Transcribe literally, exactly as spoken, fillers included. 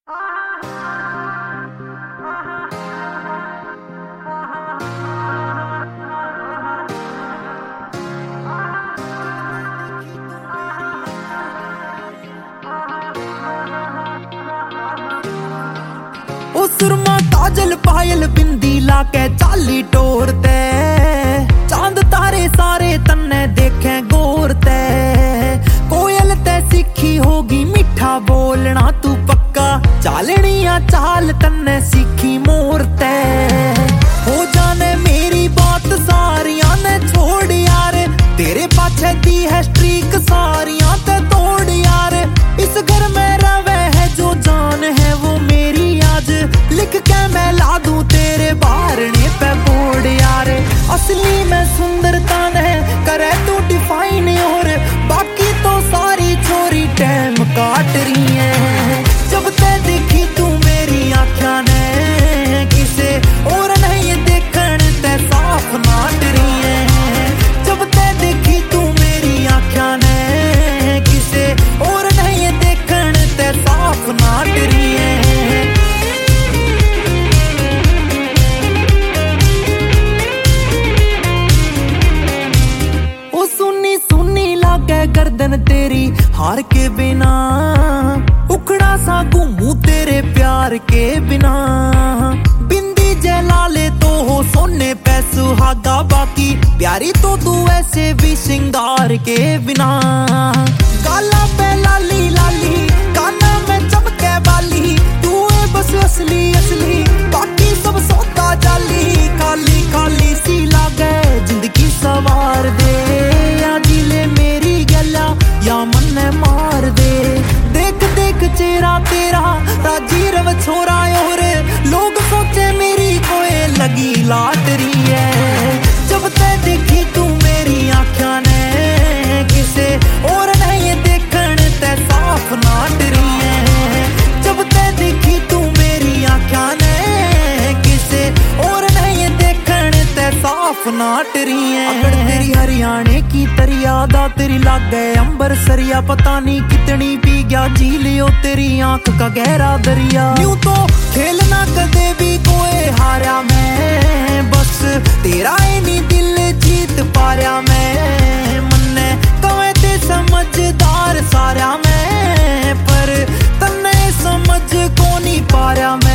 ओ सुरमा काजल पायल बिंदी लाके चाली टोरते, चांद तारे सारे तन्ने देखे गोरते। कोयल ते सीखी होगी मीठा बोलना तू पक्का, चालनिया चाल तन्ने सीखी मोरते। हो जाने मेरी बात सारिया ने छोड़ यार, तेरे पाछे दी है स्ट्रीक सारिया ते तोड़ यार। इस घर में रवे है जो जान है वो मेरी, आज लिख के मैं ला दूं तेरे बारने पे बोर्ड यार। असली में सुंदरता ने करे तू डिफाइन, और बाकी तो सारी छोरी टाइम काट रही है। जब ते देखी तू मेरी आँखा ने किसे और नहीं देखन ते साफ नाट रही है। जब ते देखी तू मेरी आँखा ने किसे और नहीं देखन ते साफ नाट रही है। गर्दन तेरी हार के बिना, उखड़ा सा घूमू तेरे प्यार के बिना। बिंदी जलाले तो हो सोने पे सुहागा, बाकी प्यारी तो तू ऐसे भी सिंगार के बिना। गाला पे लाली लाली, काना में चमके वाली, तू है बस असली असली, बाकी सब सौदा जाली। खाली खाली सी लागे जिंदगी सवार दे, या दिले मेरी गला या मन मार दे। देख देख चेहरा तेरा राजी रव छोरा, और लोग सोचे मेरी कोई लगी लाटरी है। जब ते देखी तू मेरी आँखा ने किसे और नहीं देखन ते साफ नाट रही है। जब ते देखी तू मेरी आँखा ने किसे और नहीं देखन ते साफ नाट रही है। अगर तेरी हरियाणे की तरियादा तेरी लाग गए अंबर सरिया, पता नहीं कितनी पी गया जी लियो तेरी आंख का गहरा दरिया। यूं तो खेलना कदे भी कोई हारा मैं, बस तेरा ही नहीं दिल जीत पाया मैं। मन्ने कवे ते समझदार सारा मैं, पर तन्ने समझ को नहीं पाया मैं।